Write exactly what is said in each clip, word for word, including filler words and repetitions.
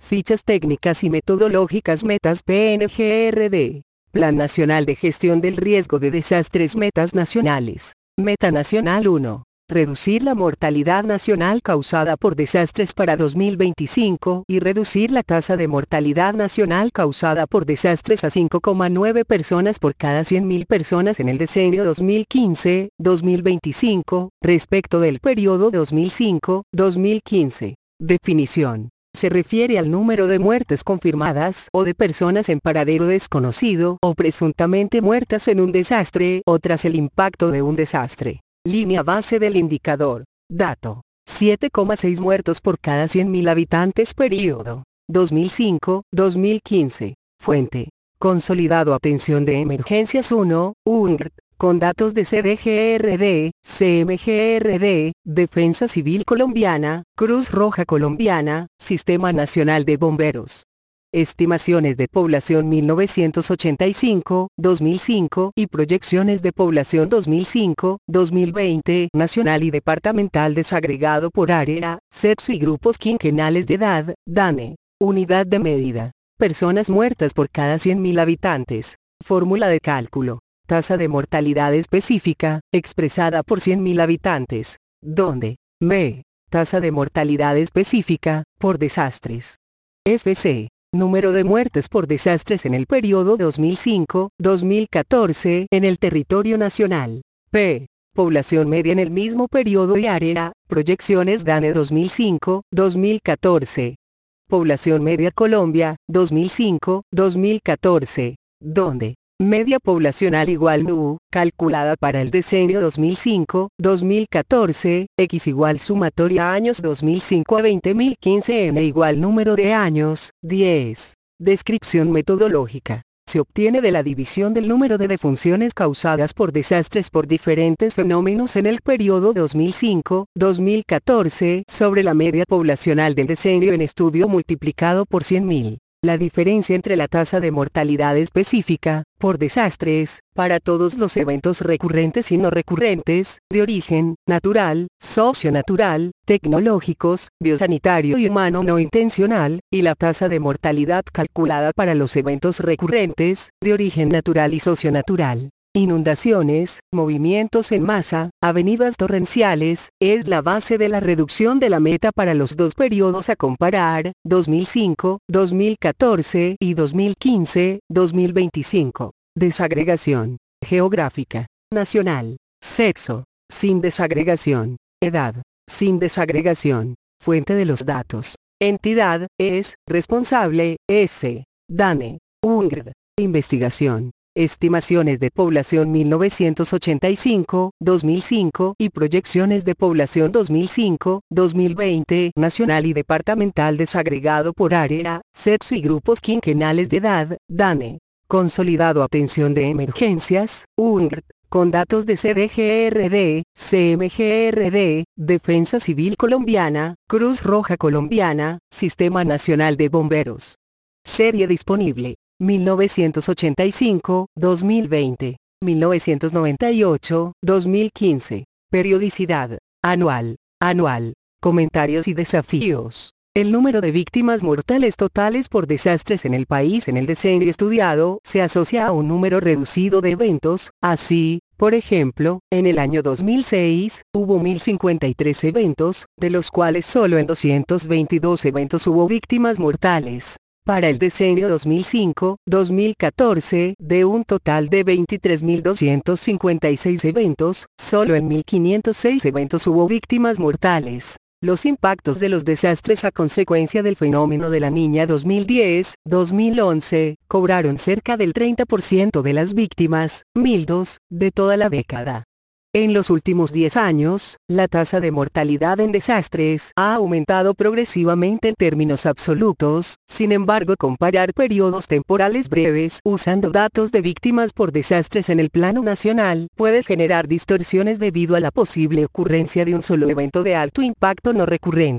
Fichas técnicas y metodológicas. Metas P N G R D. Plan Nacional de Gestión del Riesgo de Desastres. Metas nacionales. Meta Nacional uno. Reducir la mortalidad nacional causada por desastres para dos mil veinticinco y reducir la tasa de mortalidad nacional causada por desastres a cinco coma nueve personas por cada cien mil personas en el decenio dos mil quince a dos mil veinticinco, respecto del periodo dos mil cinco a dos mil quince. Definición. Se refiere al número de muertes confirmadas o de personas en paradero desconocido o presuntamente muertas en un desastre o tras el impacto de un desastre. Línea base del indicador. Dato. siete coma seis muertos por cada cien mil habitantes. Período. dos mil cinco a dos mil quince. Fuente. Consolidado Atención de Emergencias uno, U N R T, con datos de C D G R D, C M G R D, Defensa Civil Colombiana, Cruz Roja Colombiana, Sistema Nacional de Bomberos. Estimaciones de población mil novecientos ochenta y cinco a dos mil cinco y proyecciones de población dos mil cinco a dos mil veinte, nacional y departamental desagregado por área, sexo y grupos quinquenales de edad, DANE. Unidad de medida. Personas muertas por cada cien mil habitantes. Fórmula de cálculo. Tasa de mortalidad específica, expresada por cien mil habitantes. Donde. M. Tasa de mortalidad específica, por desastres. F C. Número de muertes por desastres en el periodo dos mil cinco a dos mil catorce en el territorio nacional. P. Población media en el mismo periodo y área, proyecciones DANE dos mil cinco a dos mil catorce. Población media Colombia, dos mil cinco a dos mil catorce, donde media poblacional igual N U, calculada para el decenio dos mil cinco a dos mil catorce, X igual sumatoria años dos mil cinco a veinte mil quince, N igual número de años, diez. Descripción metodológica. Se obtiene de la división del número de defunciones causadas por desastres por diferentes fenómenos en el periodo dos mil cinco a dos mil catorce sobre la media poblacional del decenio en estudio multiplicado por cien mil. La diferencia entre la tasa de mortalidad específica, por desastres, para todos los eventos recurrentes y no recurrentes, de origen, natural, socionatural, tecnológicos, biosanitario y humano no intencional, y la tasa de mortalidad calculada para los eventos recurrentes, de origen natural y socionatural. Inundaciones, movimientos en masa, avenidas torrenciales, es la base de la reducción de la meta para los dos periodos a comparar, dos mil cinco a dos mil catorce y dos mil quince a dos mil veinticinco. Desagregación. Geográfica. Nacional. Sexo. Sin desagregación. Edad. Sin desagregación. Fuente de los datos. Entidad, es, responsable, S. DANE. U N R D. Investigación. Estimaciones de población mil novecientos ochenta y cinco a dos mil cinco y proyecciones de población dos mil cinco a dos mil veinte, nacional y departamental desagregado por área, sexo y grupos quinquenales de edad, DANE. Consolidado Atención de Emergencias, U N R T, con datos de C D G R D, C M G R D, Defensa Civil Colombiana, Cruz Roja Colombiana, Sistema Nacional de Bomberos. Serie disponible. mil novecientos ochenta y cinco a dos mil veinte, mil novecientos noventa y ocho a dos mil quince. Periodicidad. Anual. Anual. Comentarios y desafíos. El número de víctimas mortales totales por desastres en el país en el decenio estudiado se asocia a un número reducido de eventos. Así, por ejemplo, en el año dos mil seis, hubo mil cincuenta y tres eventos, de los cuales solo en doscientos veintidós eventos hubo víctimas mortales. Para el decenio dos mil cinco a dos mil catorce, de un total de veintitrés mil doscientos cincuenta y seis eventos, solo en mil quinientos seis eventos hubo víctimas mortales. Los impactos de los desastres a consecuencia del fenómeno de la Niña dos mil diez a dos mil once, cobraron cerca del treinta por ciento de las víctimas, mil dos, de toda la década. En los últimos diez años, la tasa de mortalidad en desastres ha aumentado progresivamente en términos absolutos. Sin embargo, comparar periodos temporales breves usando datos de víctimas por desastres en el plano nacional puede generar distorsiones debido a la posible ocurrencia de un solo evento de alto impacto no recurrente.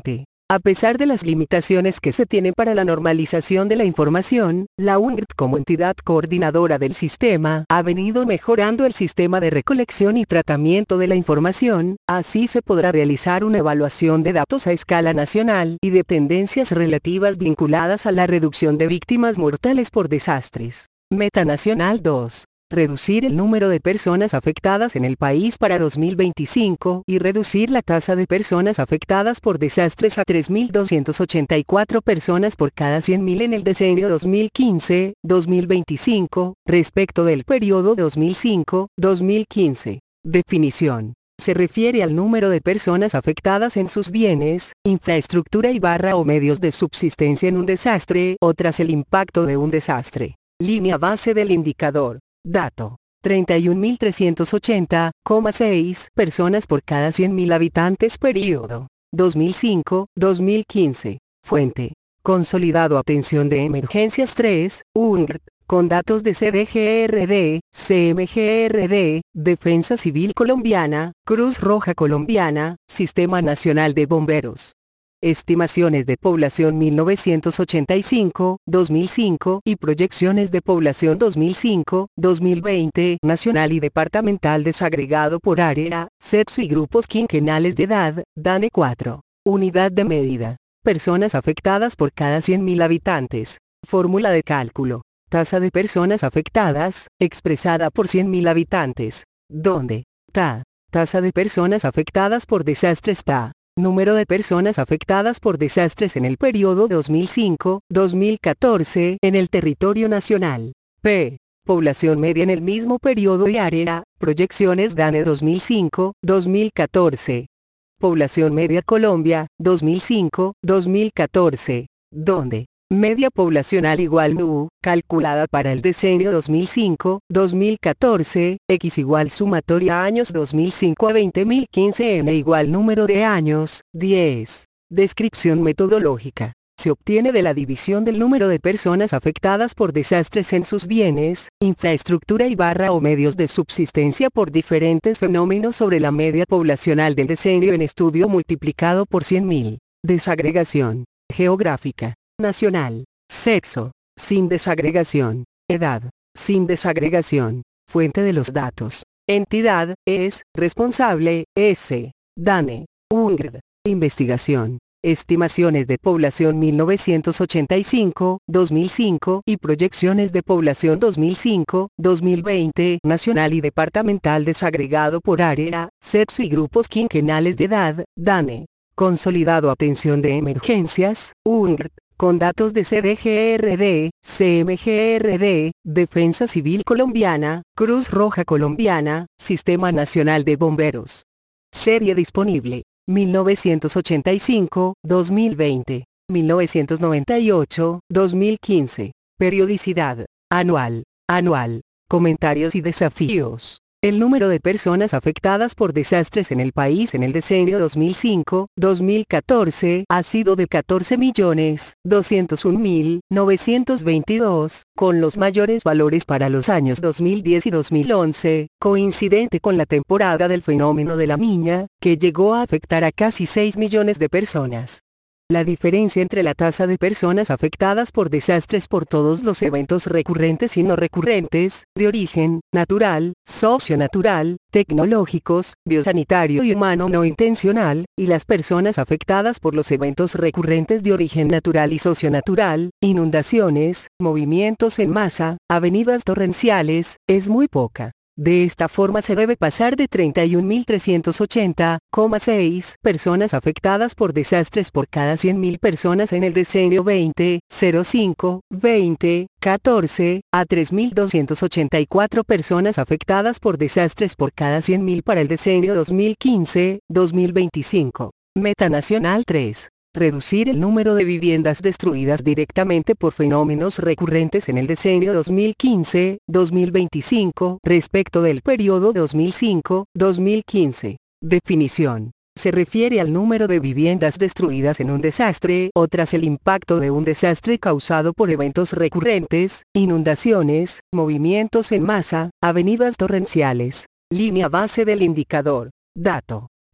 A pesar de las limitaciones que se tienen para la normalización de la información, la U N R T como entidad coordinadora del sistema ha venido mejorando el sistema de recolección y tratamiento de la información, así se podrá realizar una evaluación de datos a escala nacional y de tendencias relativas vinculadas a la reducción de víctimas mortales por desastres. Meta Nacional dos. Reducir el número de personas afectadas en el país para dos mil veinticinco y reducir la tasa de personas afectadas por desastres a tres mil doscientas ochenta y cuatro personas por cada cien mil en el decenio dos mil quince a dos mil veinticinco, respecto del periodo dos mil cinco a dos mil quince. Definición. Se refiere al número de personas afectadas en sus bienes, infraestructura y barra o medios de subsistencia en un desastre o tras el impacto de un desastre. Línea base del indicador. Dato. treinta y un mil trescientos ochenta coma seis personas por cada cien mil habitantes periodo. dos mil cinco a dos mil quince. Fuente. Consolidado Atención de Emergencias tres, U N R T, con datos de C D G R D, C M G R D, Defensa Civil Colombiana, Cruz Roja Colombiana, Sistema Nacional de Bomberos. Estimaciones de población mil novecientos ochenta y cinco a dos mil cinco y proyecciones de población dos mil cinco a dos mil veinte nacional y departamental desagregado por área, sexo y grupos quinquenales de edad, DANE cuatro. Unidad de medida. Personas afectadas por cada cien mil habitantes. Fórmula de cálculo. Tasa de personas afectadas, expresada por cien mil habitantes. Donde. T A. Tasa de personas afectadas por desastres P A. Número de personas afectadas por desastres en el periodo dos mil cinco a dos mil catorce en el territorio nacional. P. Población media en el mismo periodo y área, proyecciones DANE dos mil cinco a dos mil catorce. Población media Colombia, dos mil cinco a dos mil catorce. Donde. Media poblacional igual N U, calculada para el decenio dos mil cinco a dos mil catorce, X igual sumatoria años dos mil cinco a veinte mil quince N igual número de años, diez. Descripción metodológica. Se obtiene de la división del número de personas afectadas por desastres en sus bienes, infraestructura y barra o medios de subsistencia por diferentes fenómenos sobre la media poblacional del decenio en estudio multiplicado por cien mil. Desagregación. Geográfica. Nacional. Sexo. Sin desagregación. Edad. Sin desagregación. Fuente de los datos. Entidad, es, responsable, S. DANE. U N R D. Investigación. Estimaciones de población mil novecientos ochenta y cinco a dos mil cinco y proyecciones de población dos mil cinco a dos mil veinte nacional y departamental desagregado por área, sexo y grupos quinquenales de edad, DANE. Consolidado Atención de Emergencias, U N R T. Con datos de C D G R D, C M G R D, Defensa Civil Colombiana, Cruz Roja Colombiana, Sistema Nacional de Bomberos. Serie disponible. mil novecientos ochenta y cinco a dos mil veinte. mil novecientos noventa y ocho a dos mil quince. Periodicidad. Anual. Anual. Comentarios y desafíos. El número de personas afectadas por desastres en el país en el decenio dos mil cinco a dos mil catorce ha sido de catorce millones doscientos un mil novecientos veintidós, con los mayores valores para los años dos mil diez y dos mil once, coincidente con la temporada del fenómeno de la Niña, que llegó a afectar a casi seis millones de personas. La diferencia entre la tasa de personas afectadas por desastres por todos los eventos recurrentes y no recurrentes, de origen, natural, socio-natural, tecnológicos, biosanitario y humano no intencional, y las personas afectadas por los eventos recurrentes de origen natural y socio-natural, inundaciones, movimientos en masa, avenidas torrenciales, es muy poca. De esta forma se debe pasar de treinta y un mil trescientos ochenta coma seis personas afectadas por desastres por cada cien mil personas en el decenio veinte cero cinco veinte catorce a tres mil doscientas ochenta y cuatro personas afectadas por desastres por cada cien mil para el decenio dos mil quince dos mil veinticinco. Meta Nacional tres. Reducir el número de viviendas destruidas directamente por fenómenos recurrentes en el decenio dos mil quince dos mil veinticinco respecto del periodo dos mil cinco dos mil quince. Definición. Se refiere al número de viviendas destruidas en un desastre o tras el impacto de un desastre causado por eventos recurrentes, inundaciones, movimientos en masa, avenidas torrenciales. Línea base del indicador. Dato.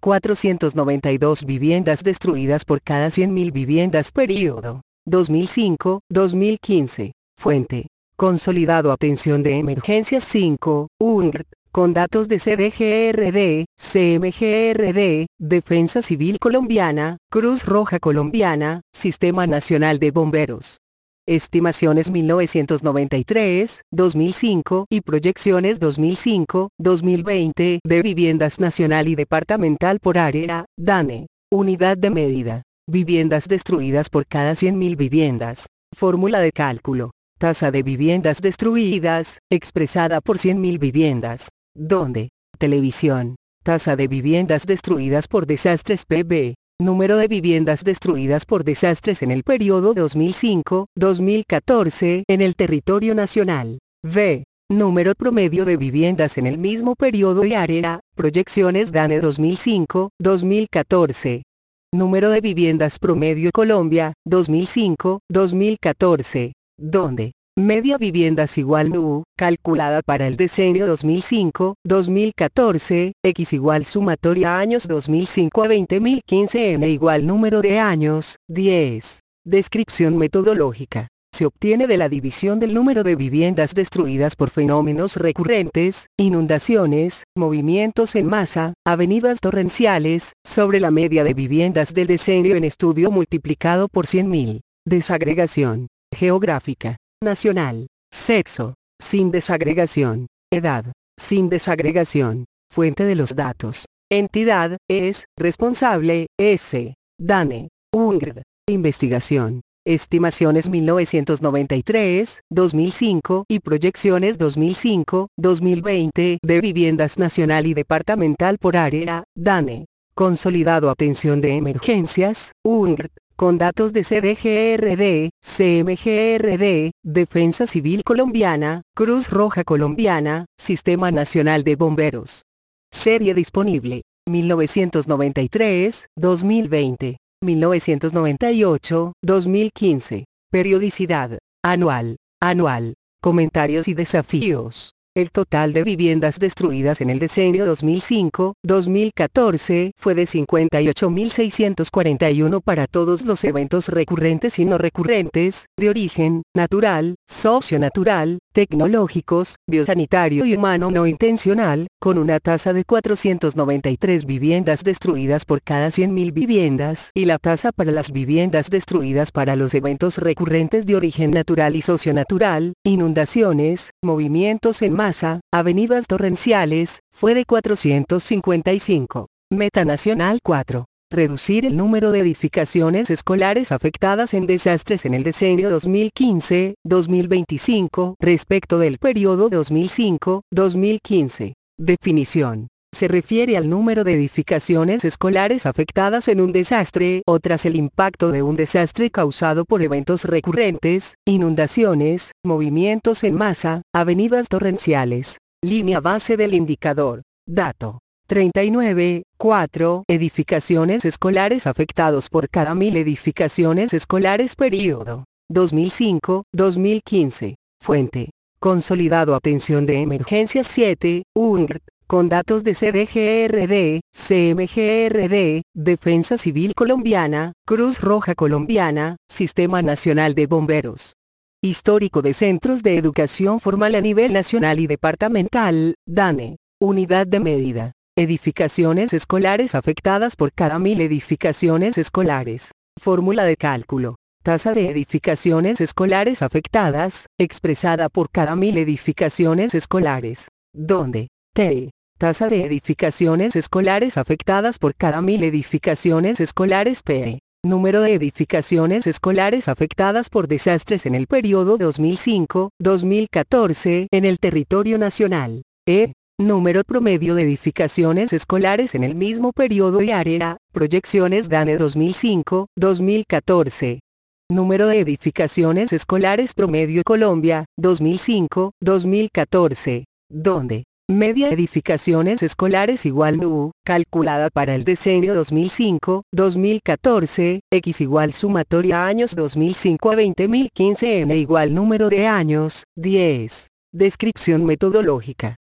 cuatrocientos noventa y dos viviendas destruidas por cada cien mil viviendas. Período dos mil cinco a dos mil quince. Fuente: Consolidado Atención de Emergencias cinco, U N R T, con datos de C D G R D, C M G R D, Defensa Civil Colombiana, Cruz Roja Colombiana, Sistema Nacional de Bomberos. Estimaciones mil novecientos noventa y tres, dos mil cinco y proyecciones dos mil cinco a dos mil veinte de viviendas nacional y departamental por área, DANE. Unidad de medida: viviendas destruidas por cada cien mil viviendas. Fórmula de cálculo: tasa de viviendas destruidas, expresada por cien mil viviendas. ¿Dónde? Televisión. Tasa de viviendas destruidas por desastres P B. Número de viviendas destruidas por desastres en el periodo dos mil cinco a dos mil catorce en el territorio nacional. V. Número promedio de viviendas en el mismo periodo y área, proyecciones DANE dos mil cinco a dos mil catorce. Número de viviendas promedio Colombia, dos mil cinco a dos mil catorce. ¿Dónde? Media viviendas igual N U, calculada para el decenio dos mil cinco a dos mil catorce, X igual sumatoria años dos mil cinco a veinte mil quince, N igual número de años, diez. Descripción metodológica: se obtiene de la división del número de viviendas destruidas por fenómenos recurrentes, inundaciones, movimientos en masa, avenidas torrenciales, sobre la media de viviendas del decenio en estudio multiplicado por cien mil. Desagregación geográfica: nacional. Sexo, sin desagregación. Edad, sin desagregación. Fuente de los datos: entidad, es, responsable, S. DANE, U N R D. Investigación: estimaciones mil novecientos noventa y tres, dos mil cinco y proyecciones dos mil cinco a dos mil veinte de viviendas nacional y departamental por área, DANE. Consolidado Atención de Emergencias, U N R T, con datos de C D G R D, C M G R D, Defensa Civil Colombiana, Cruz Roja Colombiana, Sistema Nacional de Bomberos. Serie disponible: mil novecientos noventa y tres, dos mil veinte, mil novecientos noventa y ocho, dos mil quince. Periodicidad: anual, anual. Comentarios y desafíos: el total de viviendas destruidas en el decenio dos mil cinco a dos mil catorce fue de cincuenta y ocho mil seiscientos cuarenta y uno para todos los eventos recurrentes y no recurrentes, de origen natural, socio-natural, tecnológicos, biosanitario y humano no intencional, con una tasa de cuatrocientos noventa y tres viviendas destruidas por cada cien mil viviendas y la tasa para las viviendas destruidas para los eventos recurrentes de origen natural y socio-natural, inundaciones, movimientos en masa, avenidas torrenciales, fue de cuatrocientos cincuenta y cinco. Meta nacional cuatro. Reducir el número de edificaciones escolares afectadas en desastres en el decenio dos mil quince a dos mil veinticinco respecto del periodo dos mil cinco a dos mil quince. Definición: se refiere al número de edificaciones escolares afectadas en un desastre o tras el impacto de un desastre causado por eventos recurrentes, inundaciones, movimientos en masa, avenidas torrenciales. Línea base del indicador. Dato: treinta y nueve, cuatro edificaciones escolares afectados por cada mil edificaciones escolares. Período dos mil cinco a dos mil quince. Fuente: Consolidado Atención de Emergencias siete, U N R T, con datos de C D G R D, C M G R D, Defensa Civil Colombiana, Cruz Roja Colombiana, Sistema Nacional de Bomberos. Histórico de Centros de Educación Formal a nivel nacional y departamental, DANE. Unidad de medida: edificaciones escolares afectadas por cada mil edificaciones escolares. Fórmula de cálculo: tasa de edificaciones escolares afectadas, expresada por cada mil edificaciones escolares. ¿Dónde? T. Tasa de edificaciones escolares afectadas por cada mil edificaciones escolares. P. Número de edificaciones escolares afectadas por desastres en el periodo dos mil cinco a dos mil catorce en el territorio nacional. E. Número promedio de edificaciones escolares en el mismo periodo y área, proyecciones DANE dos mil cinco a dos mil catorce. Número de edificaciones escolares promedio Colombia, dos mil cinco a dos mil catorce. ¿Dónde? Media edificaciones escolares igual N U, calculada para el decenio dos mil cinco a dos mil catorce, X igual sumatoria años dos mil cinco a veinte mil quince, N igual número de años, diez. Descripción metodológica: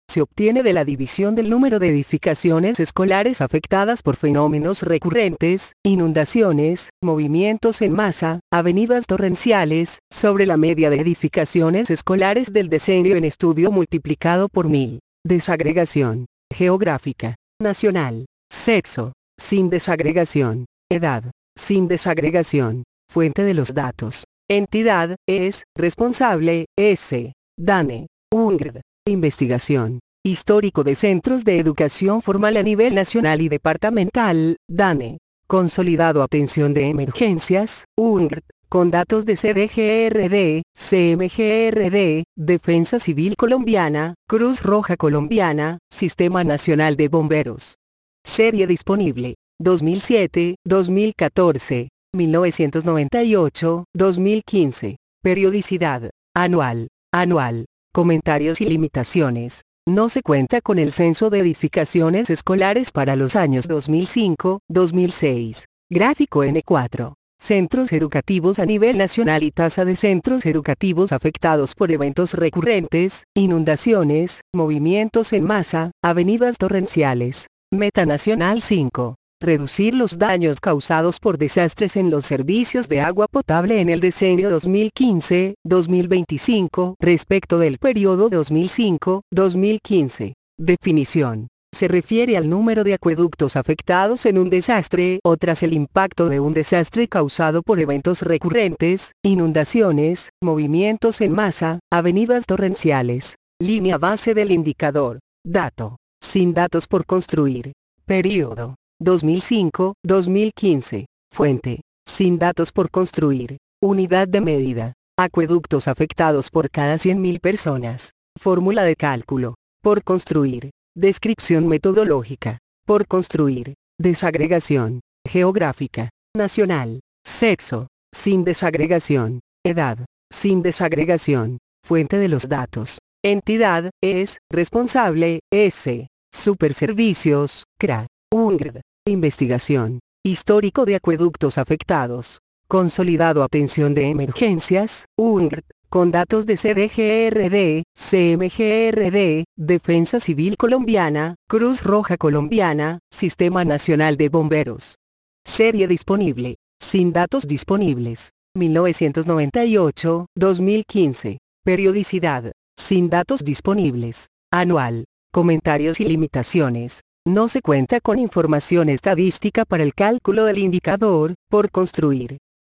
Se obtiene de la división del número de edificaciones escolares afectadas por fenómenos recurrentes, inundaciones, movimientos en masa, avenidas torrenciales, sobre la media de edificaciones escolares del decenio en estudio multiplicado por mil. Desagregación geográfica, nacional, sexo, sin desagregación, edad, sin desagregación, fuente de los datos, entidad, es, responsable, S. DANE, UNGRD. Investigación. Histórico de centros de educación formal a nivel nacional y departamental, DANE. Consolidado atención de emergencias, UNGRD. Con datos de C D G R D, C M G R D, Defensa Civil Colombiana, Cruz Roja Colombiana, Sistema Nacional de Bomberos. Serie disponible. dos mil siete, dos mil catorce, mil novecientos noventa y ocho, dos mil quince. Periodicidad. Anual. Anual. Comentarios y limitaciones. No se cuenta con el censo de edificaciones escolares para los años dos mil cinco, dos mil seis. Gráfico N cuatro. Centros educativos a nivel nacional y tasa de centros educativos afectados por eventos recurrentes, inundaciones, movimientos en masa, avenidas torrenciales. Meta Nacional cinco. Reducir los daños causados por desastres en los servicios de agua potable en el decenio dos mil quince, dos mil veinticinco respecto del periodo dos mil cinco, dos mil quince. Definición. Se refiere al número de acueductos afectados en un desastre o tras el impacto de un desastre causado por eventos recurrentes, inundaciones, movimientos en masa, avenidas torrenciales. Línea base del indicador. Dato. Sin datos por construir. Periodo. dos mil cinco, dos mil quince. Fuente. Sin datos por construir. Unidad de medida. Acueductos afectados por cada cien mil personas. Fórmula de cálculo. Por construir. Descripción metodológica. Por construir. Desagregación. Geográfica. Nacional. Sexo. Sin desagregación. Edad. Sin desagregación. Fuente de los datos. Entidad, es, responsable, S. Superservicios, C R A. UNGRD. Investigación. Histórico de acueductos afectados. Consolidado atención de emergencias, UNGRD. Con datos de C D G R D, C M G R D, Defensa Civil Colombiana, Cruz Roja Colombiana, Sistema Nacional de Bomberos. Serie disponible. Sin datos disponibles. mil novecientos noventa y ocho, dos mil quince. Periodicidad. Sin datos disponibles. Anual. Comentarios y limitaciones. No se cuenta con información estadística para el cálculo del indicador, por construir.